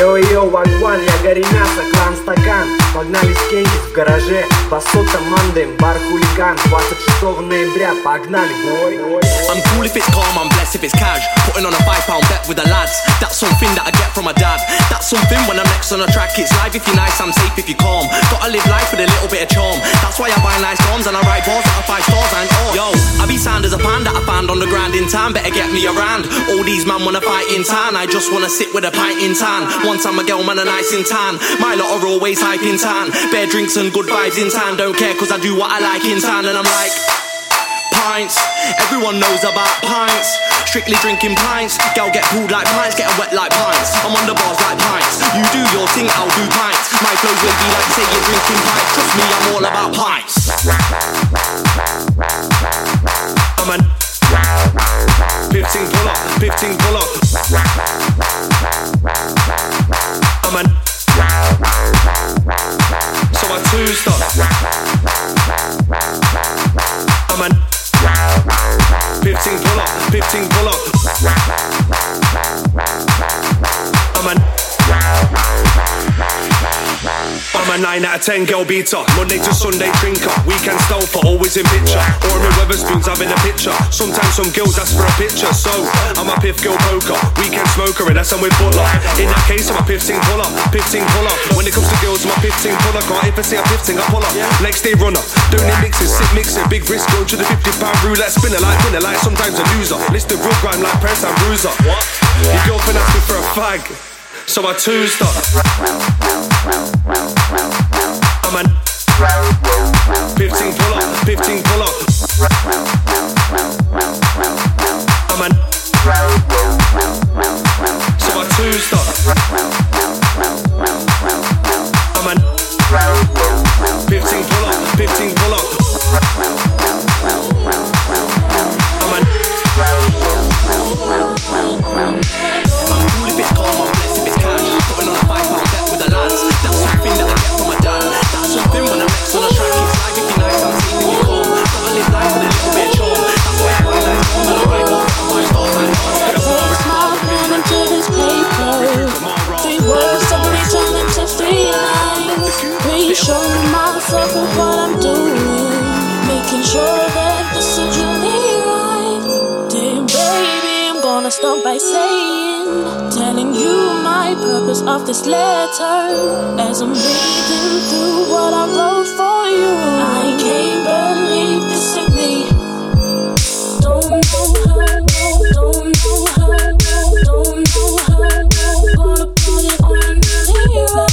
Йо-йо, вагван, я гори мясо, клан стакан. Погнали с Кенди в гараже, басот команды, бар хулиган. 26 ноября, погнали, бой. I'm cool if it's calm, I'm blessed if it's cash. Putting on a £5 bet with the lads. That's something that I get from my dad. That's something when I'm next on a track. It's live if you're nice, I'm safe if you're calm. Gotta live life with a little bit of charm. That's why I buy nice bombs and I write balls that are 5 stars and all. Yo, I be sound as a pan that I found on the ground in town. Better get me around. All these man wanna fight in town. I just wanna sit with a pint in town. Once I'm a girl, man, a nice in town. My lot are always hype in town. Bare drinks and good vibes in town. Don't care cause I do what I like in town. And I'm like, pints, everyone knows about pints. Strictly drinking pints. Girl get pulled like pints, get wet like pints. I'm on the bars like pints. You do your thing, I'll do pints. My flows will be like say you're drinking pints. Trust me, I'm all about pints. I'm an 15 pull up, 15 pull up. I'm an so I two-stop. I'm an 15 pull up, 15 pull up. I'm a 9 out of 10 girl beater. Monday to Sunday drinker. Weekend stopper, always in picture. Or I'm in Weatherspoons having a picture. Sometimes some girls ask for a picture. So I'm a piff girl poker. Weekend smoker and that's I'm with Butler. In that case I'm a 15 puller, 15 puller. When it comes to girls I'm a 15 puller. Can't if I see a 15 I pull up. Next day runner, doing it mixing, sit mixing. Big risk going to the £50 roulette. Spinner like sometimes a loser. List of real grime like Prince and Bruiser. What? Your girlfriend asked me for a fag, so I two-stop. I'm an 15 pull up, 15 pull up. I'm an so I two-stop. I'm an 15 pull up, 15 pull up. I'm an I'm cool if it's calm, I'm blessed if it's cash. Putting on a £5 bet with the lads. That's something that I get from my dad. That's something when I'm next on a track. It's live if you're nice, I'm safe if you're calm. Gotta live life with a little bit of charm. That's why I buy nice bombs and I write balls that are 5 stars and all. Small pen into this paper. 3 words suddenly turn into 3 lines. Reassuring myself of what I'm doing. Making sure that this is really right. Dear baby, I'm gonna start by saying, telling you my purpose of this letter. As I'm reading through what I wrote for you, I can't believe this is me. Don't know how, don't know how, don't know how. Gonna put it on really right.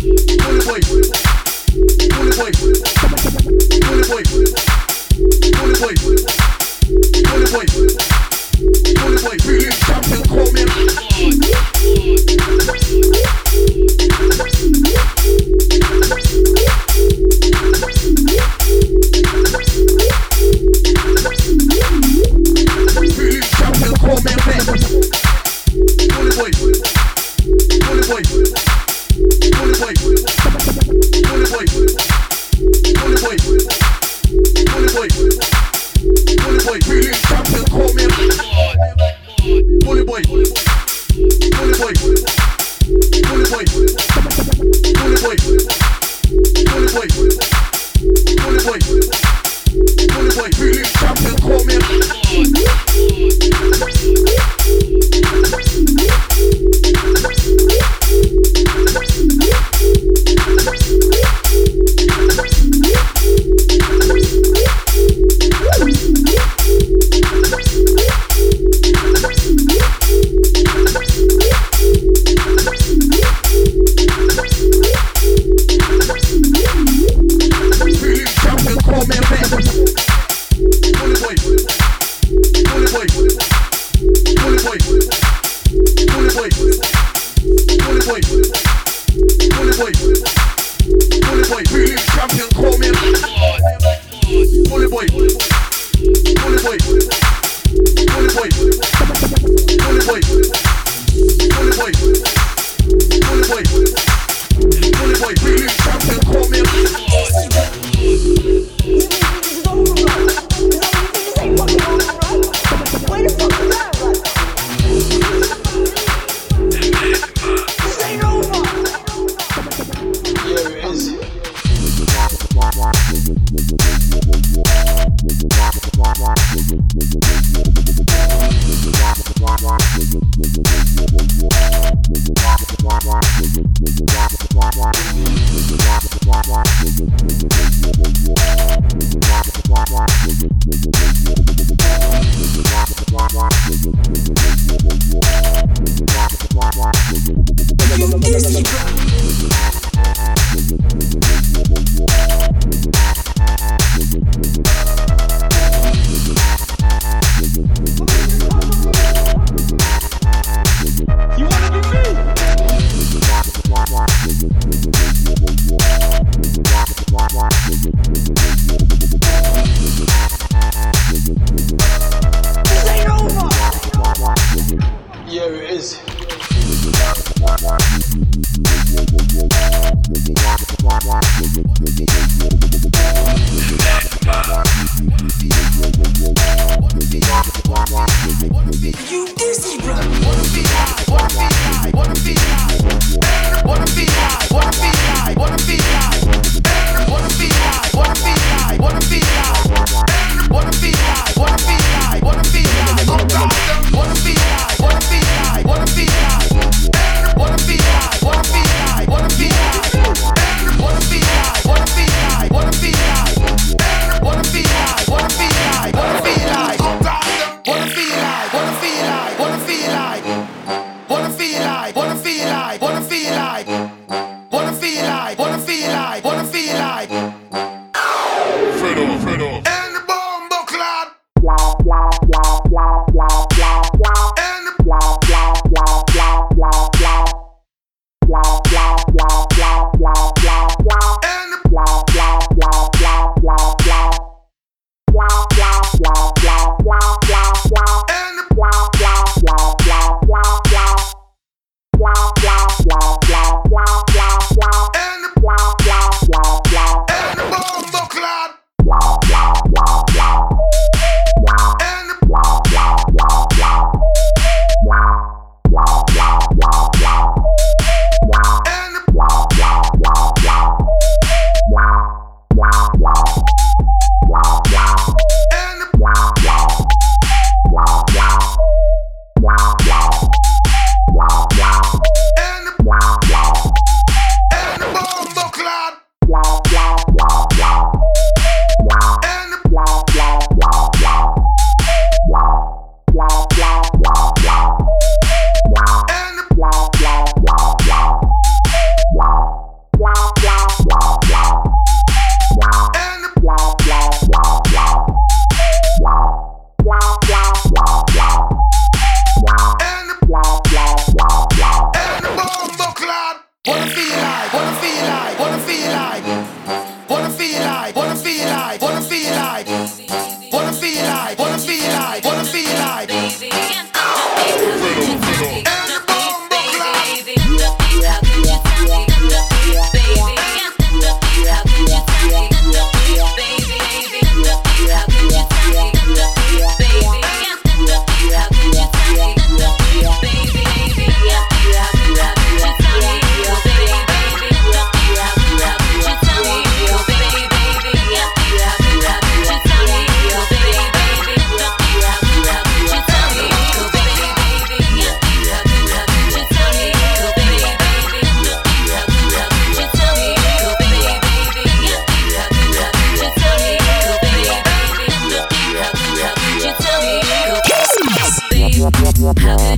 Wanna feel like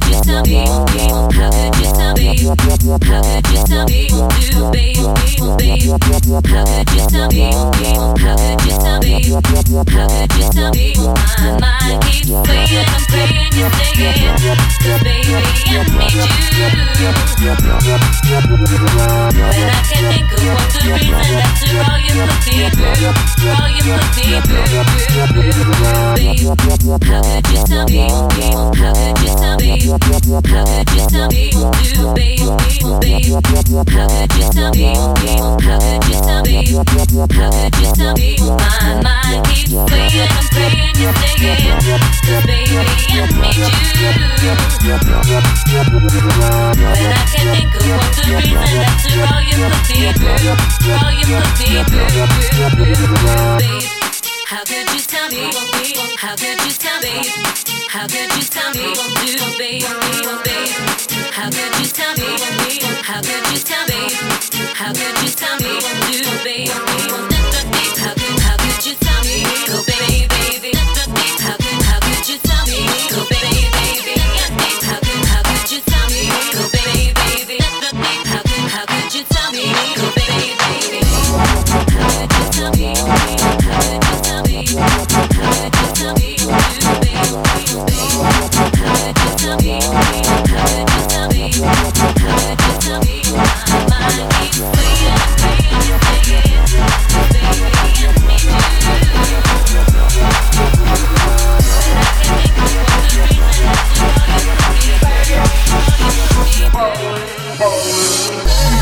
you tell me? How could you tell me? How could you tell me? Do babe, babe. How could you tell me? How could you tell me? How could you tell me? My mind keeps playing, I'm praying you stay in. 'Cause baby, I need you. When I can't think of what the reason after all you put me through, all you put me through, babe. How could you tell me? How could you tell me? How could you tell me? Do babe, babe. How could you tell me? How could you tell me? How could you tell me? My mind keeps playing, I'm praying you stay in. 'Cause baby, I need you. When I can't think of what the reason after all you put me through, all you put me through, babe. How could you tell me? How could you tell me? How could you tell me? Do babe, babe. How could you tell me? How could you tell me? How could you tell me? Do babe, how could you tell me? Go baby, baby. How could you tell me? Go baby, baby. How could you tell me? Go baby, baby. How could you tell me? Go baby, baby. How could you tell me? How could you tell me? How could you tell me? Do baby, baby. How could you tell me? How could you tell me? How could you tell me? My mind keeps playing, playing, playing. Baby, I need you. And I can't think of what the reason after all you put me through, all you put me through.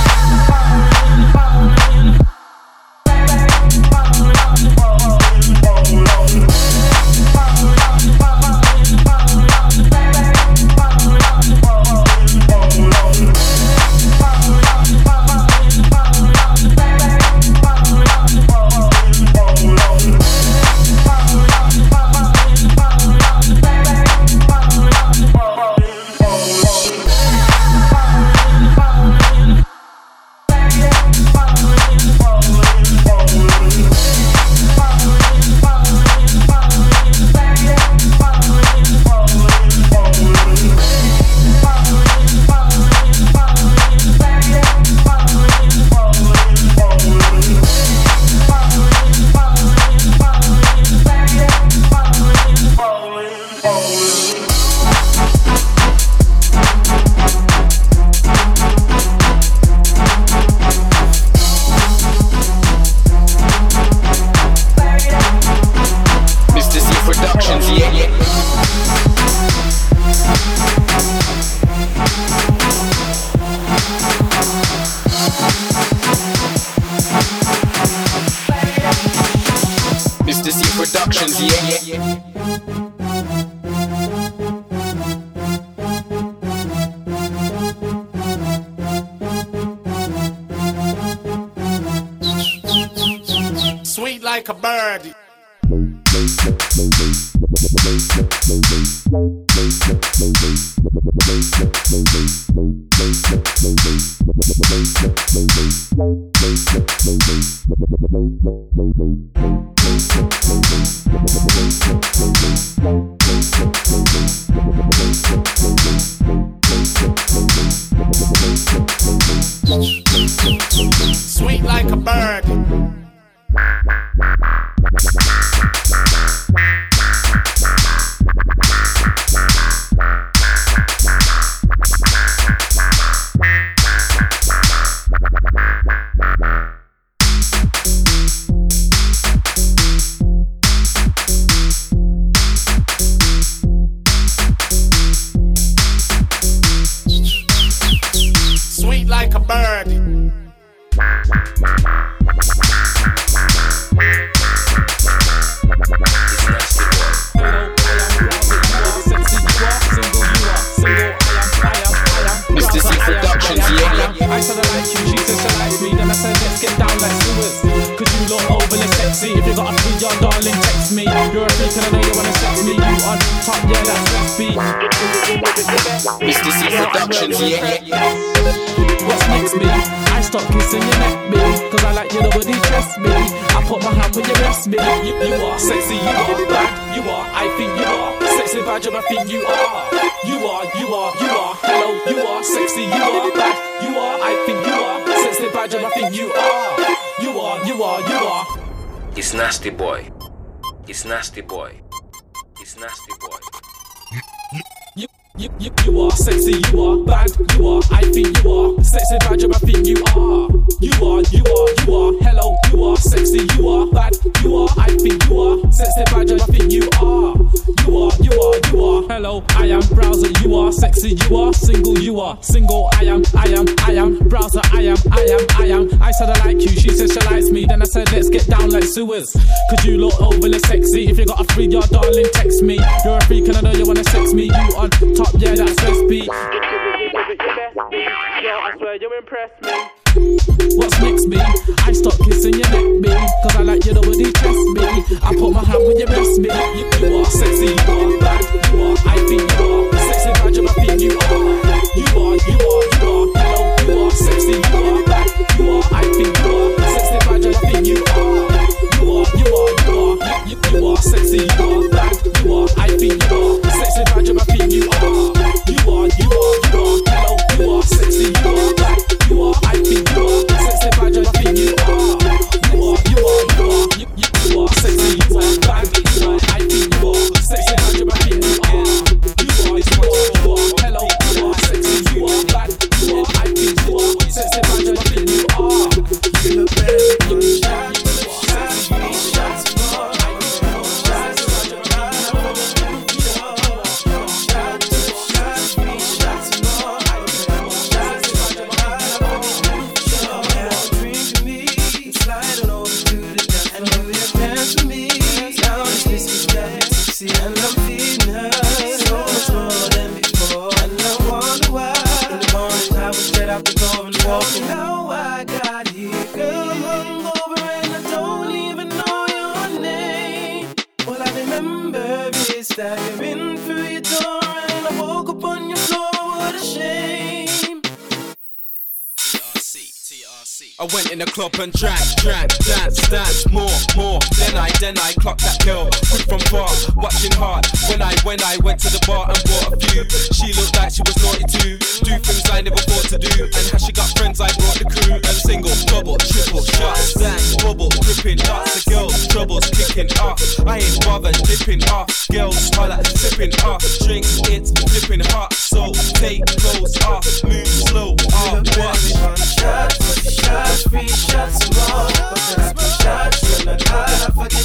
Sweet like a bird. Sweet like a bird. Sweet like a bird. Mr. C Productions, yeah. I said I like you, she said she likes me. Then I said let's get down like sewers. Cause you look overly sexy. If you got a free your darling, text me. You're a freak and I know you wanna sex me. You on top, yeah, that's let's be. Mr. C Productions, yeah. What's next, me? I stop kissing your neck, me. Cause I like you, nobody trust me. I put my hand when you rest me. You are sexy, you are bad. You are, I think you are sexy. sexy badger, I think you are. You are. Hello, you are sexy, you are bad. You are, I think you are. Sexy badger, I think you are. You are. It's nasty boy. It's nasty boy. It's nasty boy. You are sexy, you are bad, you are, I think you are. Sexy badger, I think you are. You are. Hello, you are sexy, you are bad, you are, I think you are. Sexy badger, I think you are. You are. Hello, I am browser, you are sexy, you are single, you are single. I am browser, I am. I said I like you, she said she likes me. Then I said let's get down like sewers. Cause you look overly sexy. If you got a free yard, darling, text me. You're a freak and I know you wanna sex me. You on top, yeah, that's recipe. I swear you impress me. What's next, me? I stop kissing your neck, me. Cause I like you, nobody test me. I put my hand when you rest me. You are sexy, you are bad. You are, I think you are. Sexy badger, I think you are. You are. Hello, you are sexy, you are bad. You are, I think you are. Sexy badger, I think you are. You are sexy, you are bad. You are, I think you are. Sexy badger, I think you are. You are. Hello, you are sexy, you are bad. You are, I think you are. Sexy badger, I think you are. You are sexy, you are bad. You are, I think you are. Sexy badger, I think you are. You are. Hello, you are sexy, you are bad. You are, I think you are. Sexy badger, I think you are. You look better than you shot. Staggering through your door and I woke up on your floor, what a shame. TRC. I went in the club and drank, dance, more. Then I clocked that girl, quick from far, watching hard. When I went to the bar and bought a few, she looked like she was naughty too. Do things I never thought to do, and how she got friends, I brought the crew. And single, double, triple, shots, dance, bubble, gripping, lots of girls, troubles kicking off. I ain't bothered dipping off, girls holler, sipping off, drinks, it's flipping hot. So take clothes off, move slow, watch. Shots, free shots, more. But that's my shots, you're not hard, I forget.